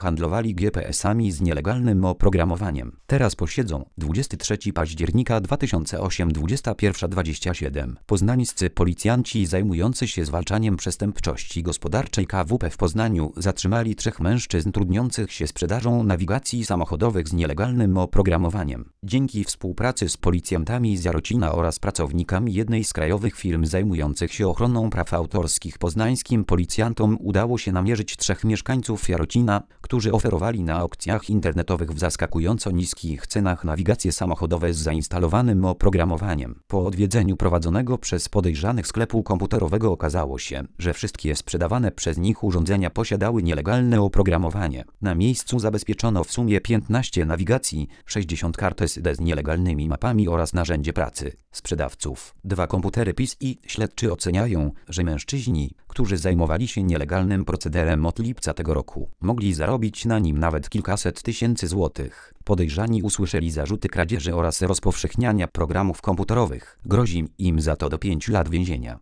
handlowali GPS-ami z nielegalnym oprogramowaniem. Teraz posiedzą. 23 października 2008, 21:27. Poznańscy policjanci zajmujący się zwalczaniem przestępczości gospodarczej KWP w Poznaniu zatrzymali 3 mężczyzn trudniących się sprzedażą nawigacji samochodowych z nielegalnym oprogramowaniem. Dzięki współpracy z policjantami z Jarocina oraz pracownikami jednej z krajowych firm zajmujących się ochroną praw autorskich poznańskim policjantom udało się namierzyć 3 mieszkańców Jarocina, którzy oferowali na aukcjach internetowych w zaskakująco niskich cenach nawigacje samochodowe z zainstalowanym oprogramowaniem. Po odwiedzeniu prowadzonego przez podejrzanych sklepu komputerowego okazało się, że wszystkie sprzedawane przez nich urządzenia posiadały nielegalne oprogramowanie. Na miejscu zabezpieczono w sumie 15 nawigacji, 60 kart SD z nielegalnymi mapami oraz narzędzie pracy sprzedawców. 2 komputery PiS i śledczy oceniają, że mężczyźni, którzy zajmowali się nielegalnym procederem od lipca tego roku, mogli zarobić na nim nawet kilkaset tysięcy złotych. Podejrzani usłyszeli zarzuty kradzieży oraz rozpowszechniania programów komputerowych. Grozi im za to do 5 lat więzienia.